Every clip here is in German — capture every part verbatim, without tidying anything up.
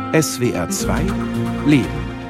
S W R zwei Leben.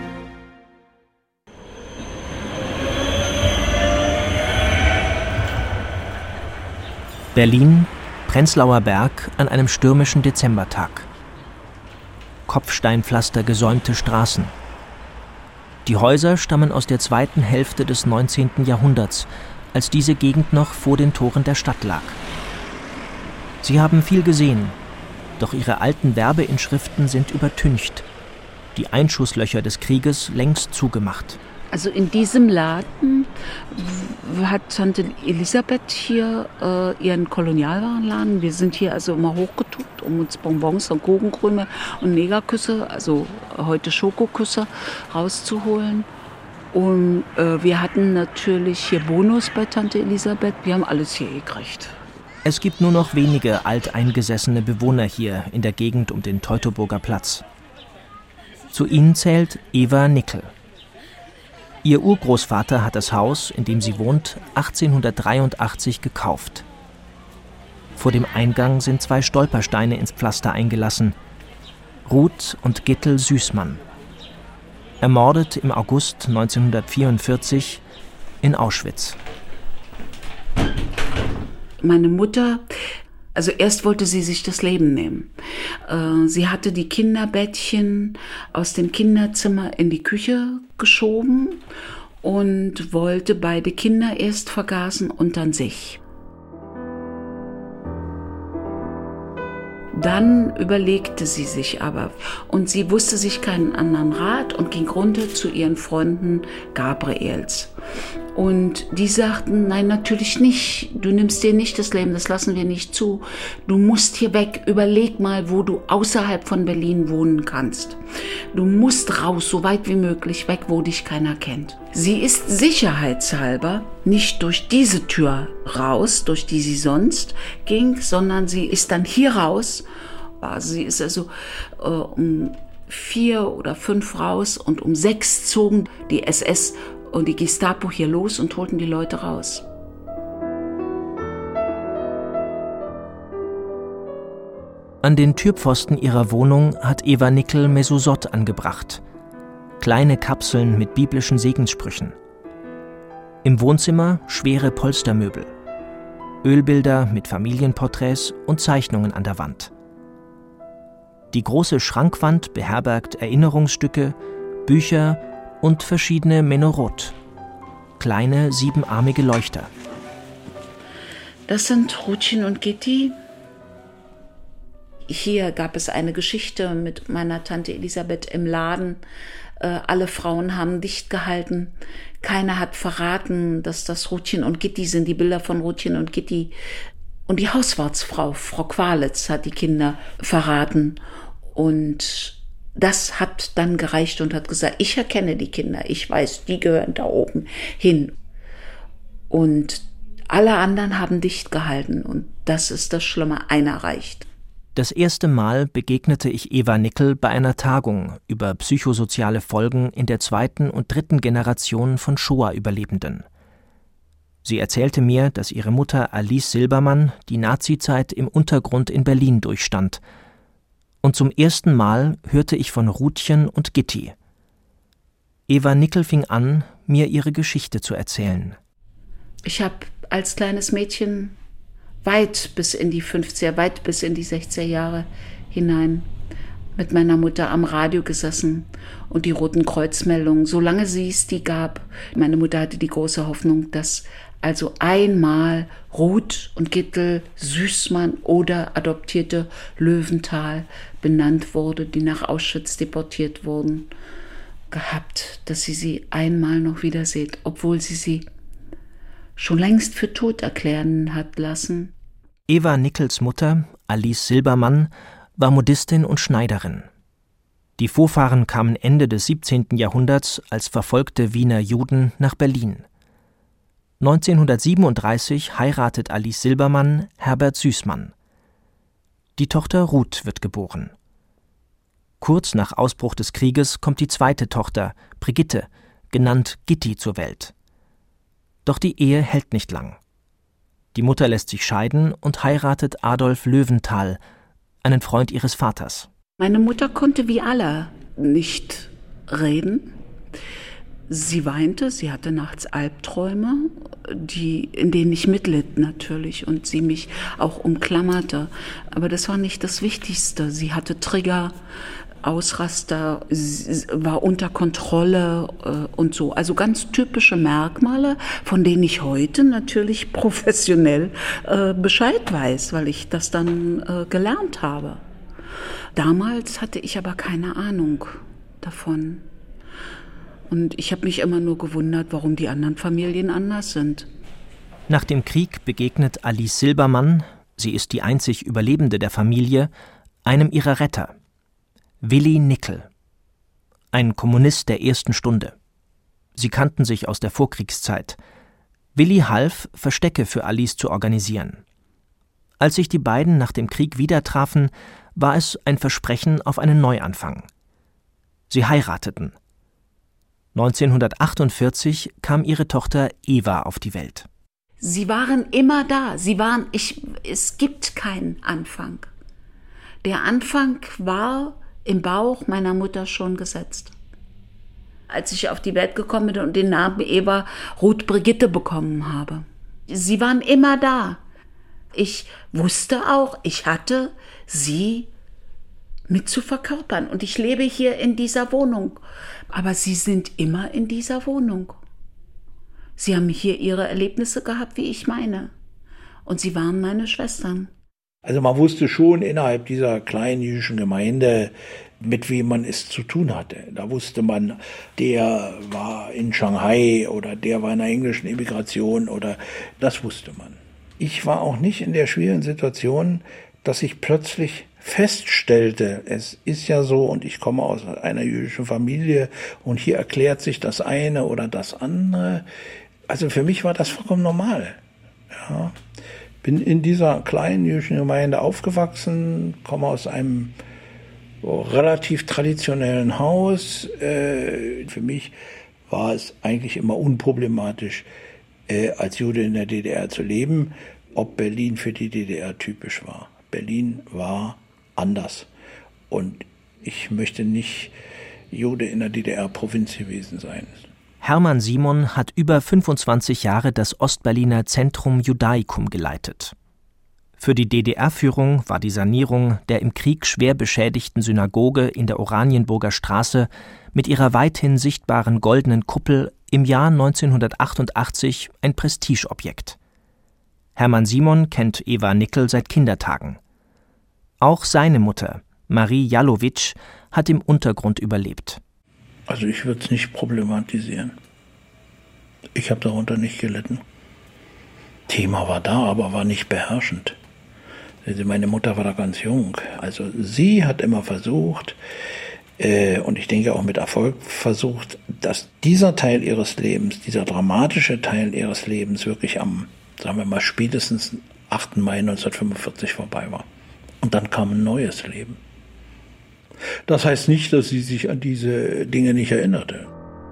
Berlin, Prenzlauer Berg an einem stürmischen Dezembertag. Kopfsteinpflaster gesäumte Straßen. Die Häuser stammen aus der zweiten Hälfte des neunzehnten Jahrhunderts, als diese Gegend noch vor den Toren der Stadt lag. Sie haben viel gesehen, doch ihre alten Werbeinschriften sind übertüncht, die Einschusslöcher des Krieges längst zugemacht. Also in diesem Laden hat Tante Elisabeth hier äh, ihren Kolonialwarenladen. Wir sind hier also immer hochgetuckt, um uns Bonbons und Kuchenkrümel und Negerküsse, also heute Schokoküsse, rauszuholen. Und äh, wir hatten natürlich hier Bonus bei Tante Elisabeth. Wir haben alles hier gekriegt. Es gibt nur noch wenige alteingesessene Bewohner hier in der Gegend um den Teutoburger Platz. Zu ihnen zählt Eva Nickel. Ihr Urgroßvater hat das Haus, in dem sie wohnt, achtzehnhundertdreiundachtzig gekauft. Vor dem Eingang sind zwei Stolpersteine ins Pflaster eingelassen. Ruth und Gittel Süßmann. Ermordet im August neunzehnhundertvierundvierzig in Auschwitz. Meine Mutter, also erst wollte sie sich das Leben nehmen. Äh, sie hatte die Kinderbettchen aus dem Kinderzimmer in die Küche geschoben und wollte beide Kinder erst vergasen und dann sich. Dann überlegte sie sich aber und sie wusste sich keinen anderen Rat und ging runter zu ihren Freunden Gabriels. Und die sagten, nein, natürlich nicht. Du nimmst dir nicht das Leben, das lassen wir nicht zu. Du musst hier weg. Überleg mal, wo du außerhalb von Berlin wohnen kannst. Du musst raus, so weit wie möglich, weg, wo dich keiner kennt. Sie ist sicherheitshalber nicht durch diese Tür raus, durch die sie sonst ging, sondern sie ist dann hier raus. Sie ist also äh, um vier oder fünf raus und um sechs zogen die S S und die Gestapo hier los und holten die Leute raus. An den Türpfosten ihrer Wohnung hat Eva Nickel Mesosot angebracht. Kleine Kapseln mit biblischen Segenssprüchen. Im Wohnzimmer schwere Polstermöbel. Ölbilder mit Familienporträts und Zeichnungen an der Wand. Die große Schrankwand beherbergt Erinnerungsstücke, Bücher und verschiedene Menorot, kleine siebenarmige Leuchter. Das sind Rutchen und Gitti. Hier gab es eine Geschichte mit meiner Tante Elisabeth im Laden. Äh, alle Frauen haben dicht gehalten. Keiner hat verraten, dass das Rutchen und Gitti sind, die Bilder von Rutchen und Gitti. Und die Hauswartsfrau, Frau Qualitz, hat die Kinder verraten. Und das hat dann gereicht und hat gesagt, ich erkenne die Kinder, ich weiß, die gehören da oben hin. Und alle anderen haben dicht gehalten und das ist das Schlimme, einer reicht. Das erste Mal begegnete ich Eva Nickel bei einer Tagung über psychosoziale Folgen in der zweiten und dritten Generation von Shoah-Überlebenden. Sie erzählte mir, dass ihre Mutter Alice Silbermann die Nazizeit im Untergrund in Berlin durchstand. Und zum ersten Mal hörte ich von Rutchen und Gitti. Eva Nickel fing an, mir ihre Geschichte zu erzählen. Ich habe als kleines Mädchen weit bis in die fünfziger, weit bis in die sechziger Jahre hinein mit meiner Mutter am Radio gesessen und die Roten Kreuzmeldungen, solange sie es die gab. Meine Mutter hatte die große Hoffnung, dass also einmal Ruth und Gittel Süßmann oder adoptierte Löwenthal benannt wurde, die nach Auschwitz deportiert wurden, gehabt, dass sie sie einmal noch wieder sieht, obwohl sie sie schon längst für tot erklären hat lassen. Eva Nickels Mutter, Alice Silbermann, war Modistin und Schneiderin. Die Vorfahren kamen Ende des siebzehnten Jahrhunderts als verfolgte Wiener Juden nach Berlin. neunzehnhundertsiebenunddreißig heiratet Alice Silbermann Herbert Süßmann. Die Tochter Ruth wird geboren. Kurz nach Ausbruch des Krieges kommt die zweite Tochter, Brigitte, genannt Gitti, zur Welt. Doch die Ehe hält nicht lang. Die Mutter lässt sich scheiden und heiratet Adolf Löwenthal, einen Freund ihres Vaters. Meine Mutter konnte wie alle nicht reden. Sie weinte, sie hatte nachts Albträume, die, in denen ich mitlitt natürlich und sie mich auch umklammerte. Aber das war nicht das Wichtigste. Sie hatte Trigger, Ausraster, war unter Kontrolle äh, und so. Also ganz typische Merkmale, von denen ich heute natürlich professionell äh, Bescheid weiß, weil ich das dann äh, gelernt habe. Damals hatte ich aber keine Ahnung davon. Und ich habe mich immer nur gewundert, warum die anderen Familien anders sind. Nach dem Krieg begegnet Alice Silbermann, sie ist die einzig Überlebende der Familie, einem ihrer Retter, Willi Nickel, ein Kommunist der ersten Stunde. Sie kannten sich aus der Vorkriegszeit. Willi half, Verstecke für Alice zu organisieren. Als sich die beiden nach dem Krieg wieder trafen, war es ein Versprechen auf einen Neuanfang. Sie heirateten. neunzehnhundertachtundvierzig kam ihre Tochter Eva auf die Welt. Sie waren immer da. Sie waren, ich, es gibt keinen Anfang. Der Anfang war im Bauch meiner Mutter schon gesetzt. Als ich auf die Welt gekommen bin und den Namen Eva Ruth Brigitte bekommen habe. Sie waren immer da. Ich wusste auch, ich hatte sie mit zu verkörpern. Und ich lebe hier in dieser Wohnung. Aber sie sind immer in dieser Wohnung. Sie haben hier ihre Erlebnisse gehabt, wie ich meine. Und sie waren meine Schwestern. Also man wusste schon innerhalb dieser kleinen jüdischen Gemeinde, mit wem man es zu tun hatte. Da wusste man, der war in Shanghai oder der war in einer englischen Immigration oder das wusste man. Ich war auch nicht in der schwierigen Situation, dass ich plötzlich feststellte, es ist ja so und ich komme aus einer jüdischen Familie und hier erklärt sich das eine oder das andere. Also für mich war das vollkommen normal. Ja. Bin in dieser kleinen jüdischen Gemeinde aufgewachsen, komme aus einem relativ traditionellen Haus. Äh, für mich war es eigentlich immer unproblematisch, äh, als Jude in der D D R zu leben, ob Berlin für die D D R typisch war. Berlin war anders. Und ich möchte nicht Jude in der D D R-Provinz gewesen sein. Hermann Simon hat über fünfundzwanzig Jahre das Ostberliner Centrum Judaicum geleitet. Für die D D R-Führung war die Sanierung der im Krieg schwer beschädigten Synagoge in der Oranienburger Straße mit ihrer weithin sichtbaren goldenen Kuppel im Jahr neunzehnhundertachtundachtzig ein Prestigeobjekt. Hermann Simon kennt Eva Nickel seit Kindertagen. Auch seine Mutter, Marie Jalowitsch, hat im Untergrund überlebt. Also ich würde es nicht problematisieren. Ich habe darunter nicht gelitten. Thema war da, aber war nicht beherrschend. Also meine Mutter war da ganz jung. Also sie hat immer versucht, äh, und ich denke auch mit Erfolg versucht, dass dieser Teil ihres Lebens, dieser dramatische Teil ihres Lebens wirklich am, sagen wir mal, spätestens achten Mai neunzehnhundertfünfundvierzig vorbei war. Und dann kam ein neues Leben. Das heißt nicht, dass sie sich an diese Dinge nicht erinnerte.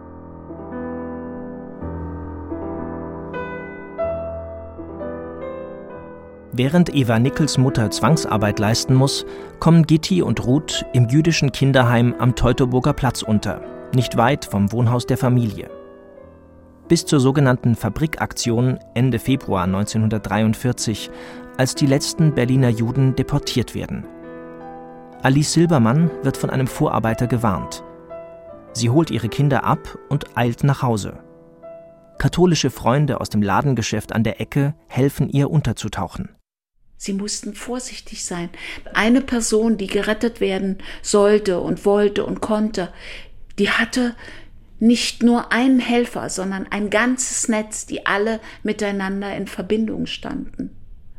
Während Eva Nickels Mutter Zwangsarbeit leisten muss, kommen Gitti und Ruth im jüdischen Kinderheim am Teutoburger Platz unter, nicht weit vom Wohnhaus der Familie. Bis zur sogenannten Fabrikaktion Ende Februar neunzehnhundertdreiundvierzig, als die letzten Berliner Juden deportiert werden. Alice Silbermann wird von einem Vorarbeiter gewarnt. Sie holt ihre Kinder ab und eilt nach Hause. Katholische Freunde aus dem Ladengeschäft an der Ecke helfen ihr unterzutauchen. Sie mussten vorsichtig sein. Eine Person, die gerettet werden sollte und wollte und konnte, die hatte nicht nur einen Helfer, sondern ein ganzes Netz, die alle miteinander in Verbindung standen.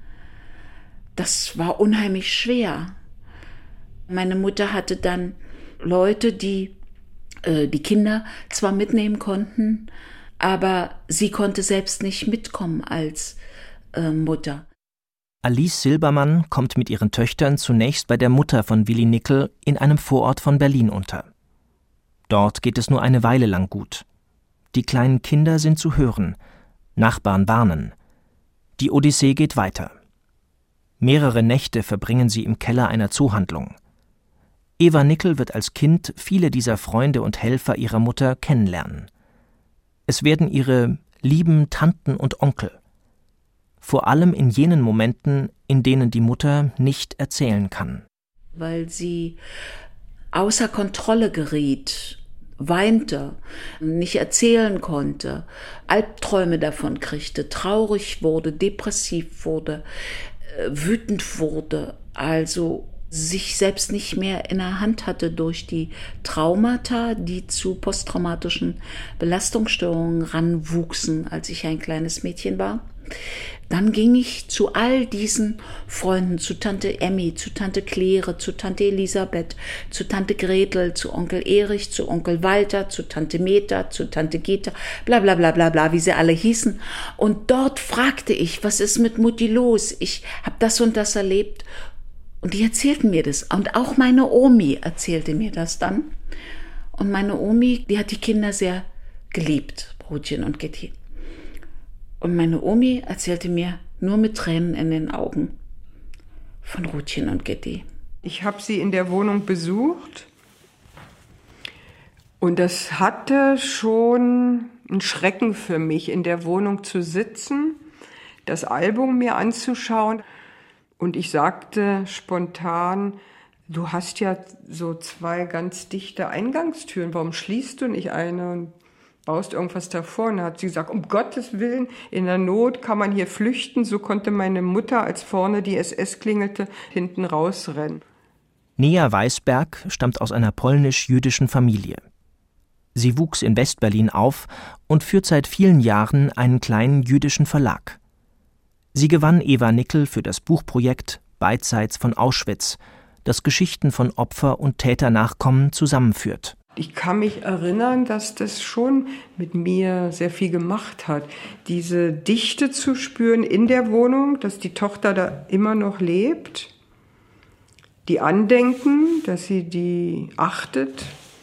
Das war unheimlich schwer. Meine Mutter hatte dann Leute, die äh, die Kinder zwar mitnehmen konnten, aber sie konnte selbst nicht mitkommen als äh, Mutter. Alice Silbermann kommt mit ihren Töchtern zunächst bei der Mutter von Willi Nickel in einem Vorort von Berlin unter. Dort geht es nur eine Weile lang gut. Die kleinen Kinder sind zu hören, Nachbarn warnen. Die Odyssee geht weiter. Mehrere Nächte verbringen sie im Keller einer Zoohandlung. Eva Nickel wird als Kind viele dieser Freunde und Helfer ihrer Mutter kennenlernen. Es werden ihre lieben Tanten und Onkel. Vor allem in jenen Momenten, in denen die Mutter nicht erzählen kann. Weil sie außer Kontrolle geriet, weinte, nicht erzählen konnte, Albträume davon kriegte, traurig wurde, depressiv wurde, wütend wurde, also sich selbst nicht mehr in der Hand hatte durch die Traumata, die zu posttraumatischen Belastungsstörungen ranwuchsen, als ich ein kleines Mädchen war. Dann ging ich zu all diesen Freunden, zu Tante Emmy, zu Tante Claire, zu Tante Elisabeth, zu Tante Gretel, zu Onkel Erich, zu Onkel Walter, zu Tante Meta, zu Tante Gita, bla bla bla bla bla, wie sie alle hießen. Und dort fragte ich, was ist mit Mutti los? Ich habe das und das erlebt. Und die erzählten mir das. Und auch meine Omi erzählte mir das dann. Und meine Omi, die hat die Kinder sehr geliebt, Rutjen und Gitti. Und meine Omi erzählte mir nur mit Tränen in den Augen von Rutjen und Gitti. Ich habe sie in der Wohnung besucht und das hatte schon einen Schrecken für mich, in der Wohnung zu sitzen, das Album mir anzuschauen. Und ich sagte spontan, du hast ja so zwei ganz dichte Eingangstüren, warum schließt du nicht eine und baust irgendwas davor? Und dann hat sie gesagt, um Gottes Willen, in der Not kann man hier flüchten. So konnte meine Mutter, als vorne die S S klingelte, hinten rausrennen. Nea Weisberg stammt aus einer polnisch-jüdischen Familie. Sie wuchs in Westberlin auf und führt seit vielen Jahren einen kleinen jüdischen Verlag. Sie gewann Eva Nickel für das Buchprojekt Beidseits von Auschwitz, das Geschichten von Opfer- und Täternachkommen zusammenführt. Ich kann mich erinnern, dass das schon mit mir sehr viel gemacht hat. Diese Dichte zu spüren in der Wohnung, dass die Tochter da immer noch lebt. Die Andenken, dass sie die achtet.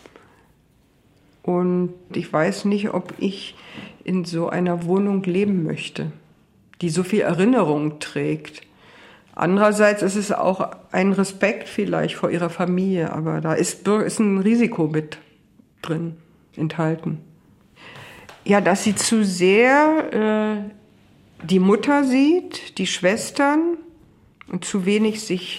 Und ich weiß nicht, ob ich in so einer Wohnung leben möchte, die so viel Erinnerung trägt. Andererseits ist es auch ein Respekt vielleicht vor ihrer Familie, aber da ist, ist ein Risiko mit drin enthalten. Ja, dass sie zu sehr äh, die Mutter sieht, die Schwestern und zu wenig sich.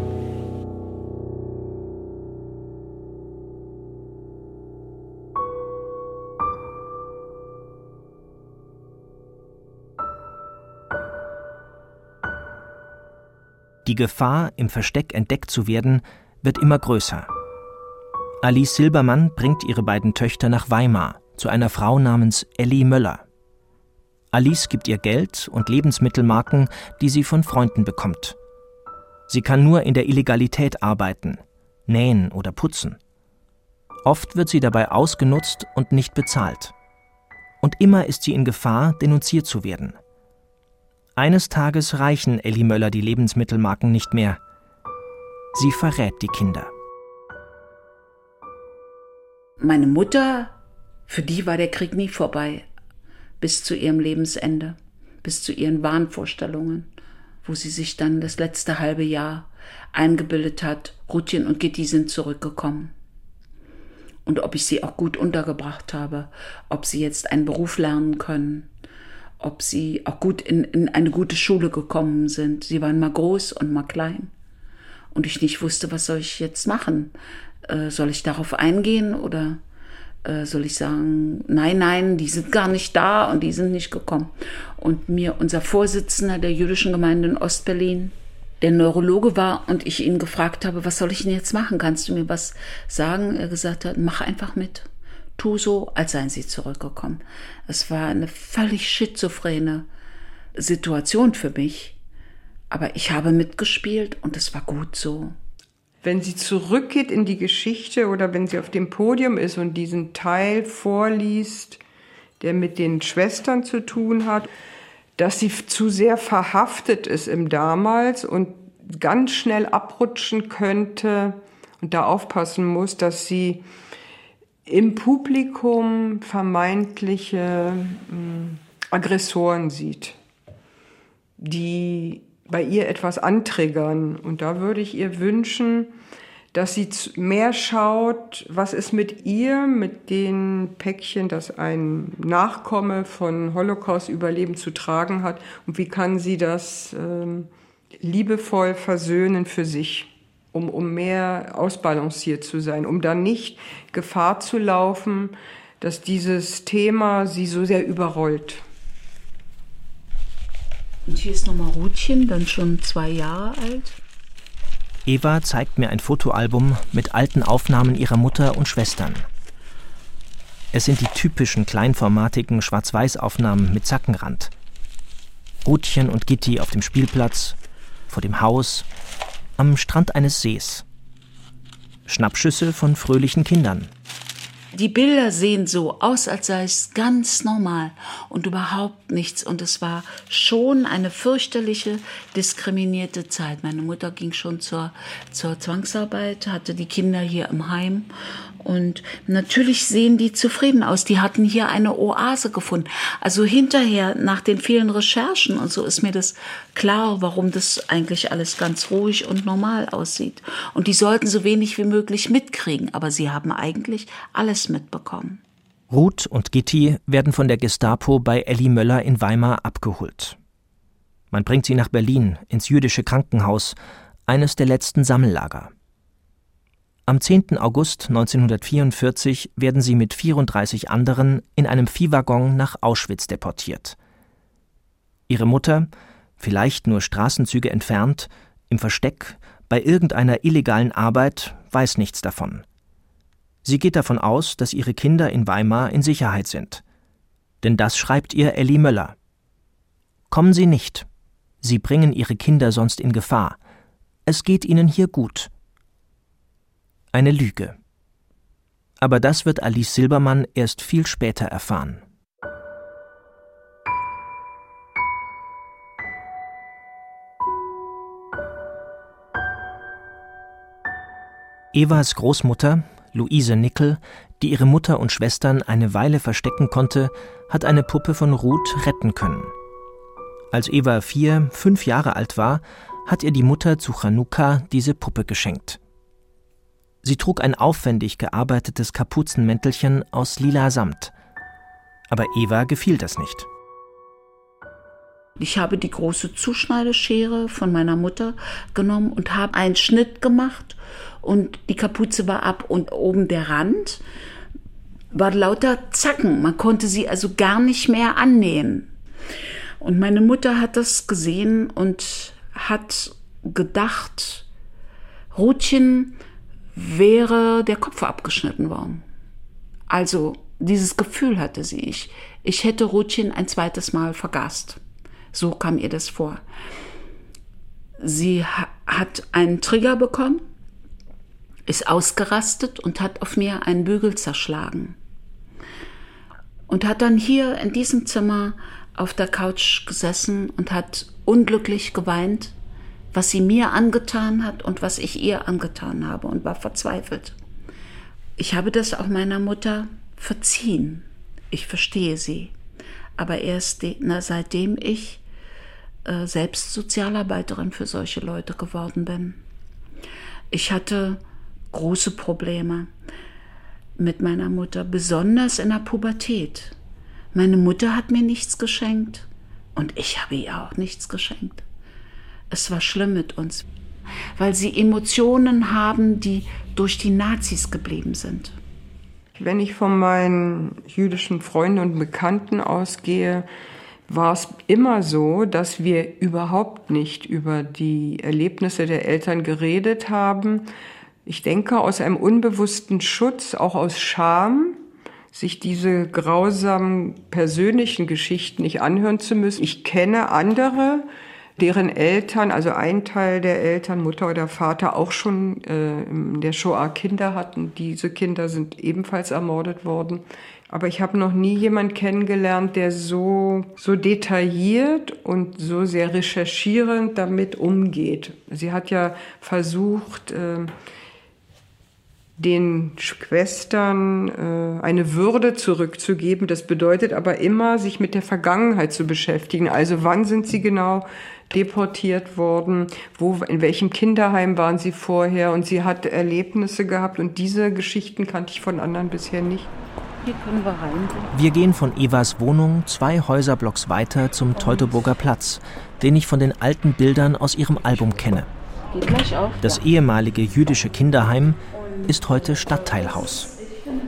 Die Gefahr, im Versteck entdeckt zu werden, wird immer größer. Alice Silbermann bringt ihre beiden Töchter nach Weimar, zu einer Frau namens Elli Möller. Alice gibt ihr Geld und Lebensmittelmarken, die sie von Freunden bekommt. Sie kann nur in der Illegalität arbeiten, nähen oder putzen. Oft wird sie dabei ausgenutzt und nicht bezahlt. Und immer ist sie in Gefahr, denunziert zu werden. Eines Tages reichen Elli Möller die Lebensmittelmarken nicht mehr. Sie verrät die Kinder. Meine Mutter, für die war der Krieg nie vorbei, bis zu ihrem Lebensende, bis zu ihren Wahnvorstellungen, wo sie sich dann das letzte halbe Jahr eingebildet hat, Rutjen und Gitti sind zurückgekommen. Und ob ich sie auch gut untergebracht habe, ob sie jetzt einen Beruf lernen können, ob sie auch gut in, in eine gute Schule gekommen sind. Sie waren mal groß und mal klein. Und ich nicht wusste, was soll ich jetzt machen? Äh, soll ich darauf eingehen oder äh, soll ich sagen, nein, nein, die sind gar nicht da und die sind nicht gekommen. Und mir unser Vorsitzender der jüdischen Gemeinde in Ostberlin, der Neurologe war und ich ihn gefragt habe, was soll ich denn jetzt machen? Kannst du mir was sagen? Er gesagt hat, mach einfach mit. Tu so, als seien sie zurückgekommen. Es war eine völlig schizophrene Situation für mich. Aber ich habe mitgespielt und es war gut so. Wenn sie zurückgeht in die Geschichte oder wenn sie auf dem Podium ist und diesen Teil vorliest, der mit den Schwestern zu tun hat, dass sie zu sehr verhaftet ist im Damals und ganz schnell abrutschen könnte und da aufpassen muss, dass sie im Publikum vermeintliche mh, Aggressoren sieht, die bei ihr etwas antriggern. Und da würde ich ihr wünschen, dass sie mehr schaut, was ist mit ihr, mit den Päckchen, das ein Nachkomme von Holocaust-Überleben zu tragen hat und wie kann sie das ähm, liebevoll versöhnen für sich, um, um mehr ausbalanciert zu sein, um dann nicht Gefahr zu laufen, dass dieses Thema sie so sehr überrollt. Und hier ist nochmal Rutchen, dann schon zwei Jahre alt. Eva zeigt mir ein Fotoalbum mit alten Aufnahmen ihrer Mutter und Schwestern. Es sind die typischen kleinformatigen Schwarz-Weiß-Aufnahmen mit Zackenrand. Rutchen und Gitti auf dem Spielplatz, vor dem Haus, am Strand eines Sees. Schnappschüsse von fröhlichen Kindern. Die Bilder sehen so aus, als sei es ganz normal und überhaupt nichts. Und es war schon eine fürchterliche, diskriminierte Zeit. Meine Mutter ging schon zur, zur Zwangsarbeit, hatte die Kinder hier im Heim. Und natürlich sehen die zufrieden aus. Die hatten hier eine Oase gefunden. Also hinterher, nach den vielen Recherchen und so, ist mir das klar, warum das eigentlich alles ganz ruhig und normal aussieht. Und die sollten so wenig wie möglich mitkriegen. Aber sie haben eigentlich alles mitbekommen. Ruth und Gitti werden von der Gestapo bei Elli Möller in Weimar abgeholt. Man bringt sie nach Berlin, ins jüdische Krankenhaus, eines der letzten Sammellager. Am zehnten August neunzehnhundertvierundvierzig werden sie mit vierunddreißig anderen in einem Viehwaggon nach Auschwitz deportiert. Ihre Mutter, vielleicht nur Straßenzüge entfernt, im Versteck, bei irgendeiner illegalen Arbeit, weiß nichts davon. Sie geht davon aus, dass ihre Kinder in Weimar in Sicherheit sind. Denn das schreibt ihr Elli Möller. Kommen Sie nicht. Sie bringen Ihre Kinder sonst in Gefahr. Es geht Ihnen hier gut. Eine Lüge. Aber das wird Alice Silbermann erst viel später erfahren. Evas Großmutter, Luise Nickel, die ihre Mutter und Schwestern eine Weile verstecken konnte, hat eine Puppe von Ruth retten können. Als Eva vier, fünf Jahre alt war, hat ihr die Mutter zu Chanukka diese Puppe geschenkt. Sie trug ein aufwendig gearbeitetes Kapuzenmäntelchen aus lila Samt. Aber Eva gefiel das nicht. Ich habe die große Zuschneideschere von meiner Mutter genommen und habe einen Schnitt gemacht und die Kapuze war ab und oben der Rand war lauter Zacken. Man konnte sie also gar nicht mehr annähen. Und meine Mutter hat das gesehen und hat gedacht, Rutchen wäre der Kopf abgeschnitten worden. Also dieses Gefühl hatte sie. Ich, ich hätte Rutchen ein zweites Mal vergast. So kam ihr das vor. Sie ha- hat einen Trigger bekommen, ist ausgerastet und hat auf mir einen Bügel zerschlagen. Und hat dann hier in diesem Zimmer auf der Couch gesessen und hat unglücklich geweint, was sie mir angetan hat und was ich ihr angetan habe, und war verzweifelt. Ich habe das auch meiner Mutter verziehen. Ich verstehe sie. Aber erst de, na, seitdem ich äh, selbst Sozialarbeiterin für solche Leute geworden bin. Ich hatte große Probleme mit meiner Mutter, besonders in der Pubertät. Meine Mutter hat mir nichts geschenkt und ich habe ihr auch nichts geschenkt. Es war schlimm mit uns, weil sie Emotionen haben, die durch die Nazis geblieben sind. Wenn ich von meinen jüdischen Freunden und Bekannten ausgehe, war es immer so, dass wir überhaupt nicht über die Erlebnisse der Eltern geredet haben. Ich denke, aus einem unbewussten Schutz, auch aus Scham, sich diese grausamen persönlichen Geschichten nicht anhören zu müssen. Ich kenne andere, deren Eltern, also ein Teil der Eltern, Mutter oder Vater, auch schon äh, in der Shoah Kinder hatten. Diese Kinder sind ebenfalls ermordet worden. Aber ich habe noch nie jemanden kennengelernt, der so, so detailliert und so sehr recherchierend damit umgeht. Sie hat ja versucht, äh, den Schwestern äh, eine Würde zurückzugeben. Das bedeutet aber immer, sich mit der Vergangenheit zu beschäftigen. Also wann sind sie genau deportiert worden, wo, in welchem Kinderheim waren sie vorher, und sie hat Erlebnisse gehabt, und diese Geschichten kannte ich von anderen bisher nicht. Hier können wir rein. Wir gehen von Evas Wohnung zwei Häuserblocks weiter zum Teutoburger Platz, den ich von den alten Bildern aus ihrem Album kenne. Geht gleich auf. Das ehemalige jüdische Kinderheim ist heute Stadtteilhaus.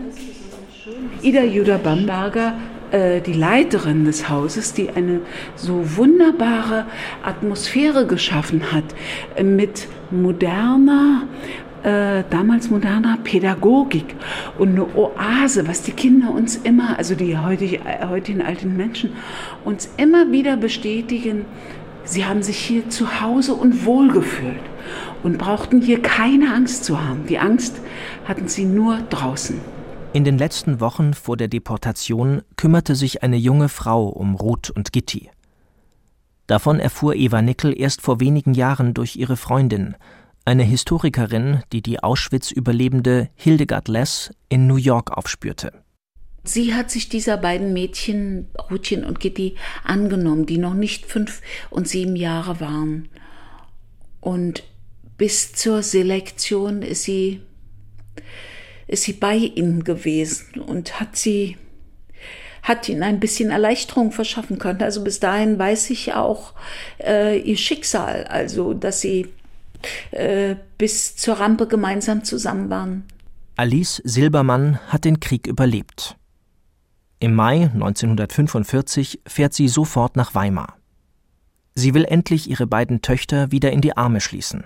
Ida Juda Bamberger, äh, die Leiterin des Hauses, die eine so wunderbare Atmosphäre geschaffen hat, äh, mit moderner, äh, damals moderner Pädagogik und eine Oase, was die Kinder uns immer, also die heutige, heutigen alten Menschen, uns immer wieder bestätigen. Sie haben sich hier zu Hause und wohlgefühlt und brauchten hier keine Angst zu haben. Die Angst hatten sie nur draußen. In den letzten Wochen vor der Deportation kümmerte sich eine junge Frau um Ruth und Gitti. Davon erfuhr Eva Nickel erst vor wenigen Jahren durch ihre Freundin, eine Historikerin, die die Auschwitz-Überlebende Hildegard Less in New York aufspürte. Sie hat sich dieser beiden Mädchen, Ruthchen und Gitti, angenommen, die noch nicht fünf und sieben Jahre waren. Und bis zur Selektion ist sie, ist sie bei ihnen gewesen und hat sie, hat ihnen ein bisschen Erleichterung verschaffen können. Also bis dahin weiß ich auch äh, ihr Schicksal, also dass sie äh, bis zur Rampe gemeinsam zusammen waren. Alice Silbermann hat den Krieg überlebt. Im Mai neunzehnhundertfünfundvierzig fährt sie sofort nach Weimar. Sie will endlich ihre beiden Töchter wieder in die Arme schließen.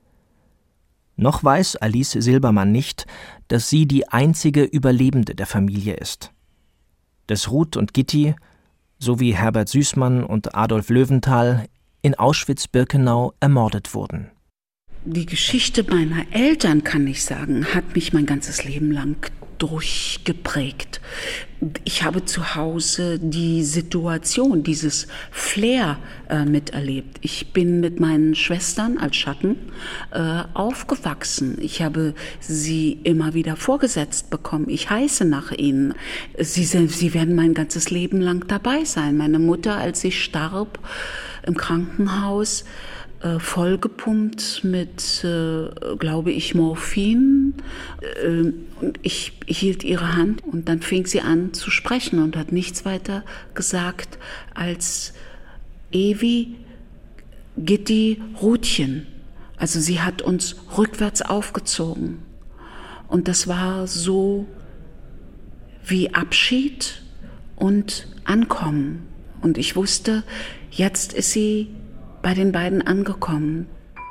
Noch weiß Alice Silbermann nicht, dass sie die einzige Überlebende der Familie ist. Dass Ruth und Gitti, sowie Herbert Süßmann und Adolf Löwenthal, in Auschwitz-Birkenau ermordet wurden. Die Geschichte meiner Eltern, kann ich sagen, hat mich mein ganzes Leben lang durchgeprägt. Ich habe zu Hause die Situation, dieses Flair äh, miterlebt. Ich bin mit meinen Schwestern als Schatten äh, aufgewachsen. Ich habe sie immer wieder vorgesetzt bekommen. Ich heiße nach ihnen. Sie, sie werden mein ganzes Leben lang dabei sein. Meine Mutter, als sie starb im Krankenhaus, Äh, vollgepumpt mit, äh, glaube ich, Morphin. Äh, und ich hielt ihre Hand und dann fing sie an zu sprechen und hat nichts weiter gesagt als Evi, Gitti, Ruthchen. Also sie hat uns rückwärts aufgezogen. Und das war so wie Abschied und Ankommen. Und ich wusste, jetzt ist sie bei den beiden angekommen.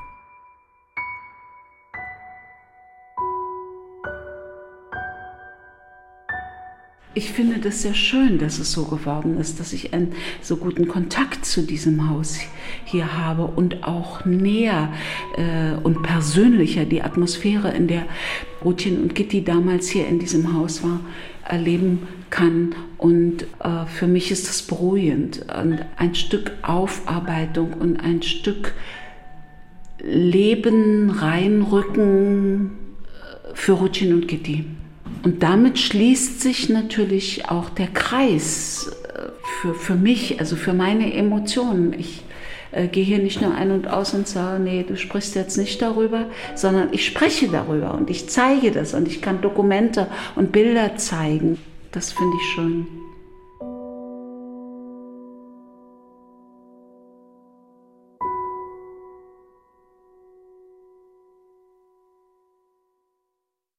Ich finde das sehr schön, dass es so geworden ist, dass ich einen so guten Kontakt zu diesem Haus hier habe und auch näher äh, und persönlicher die Atmosphäre, in der Ruthchen und Gitti damals hier in diesem Haus war, erleben kann. Und äh, für mich ist das beruhigend. Und ein Stück Aufarbeitung und ein Stück Leben reinrücken für Ruthchen und Gitti. Und damit schließt sich natürlich auch der Kreis für, für mich, also für meine Emotionen. Ich äh, gehe hier nicht nur ein und aus und sage, nee, du sprichst jetzt nicht darüber, sondern ich spreche darüber und ich zeige das und ich kann Dokumente und Bilder zeigen. Das finde ich schön.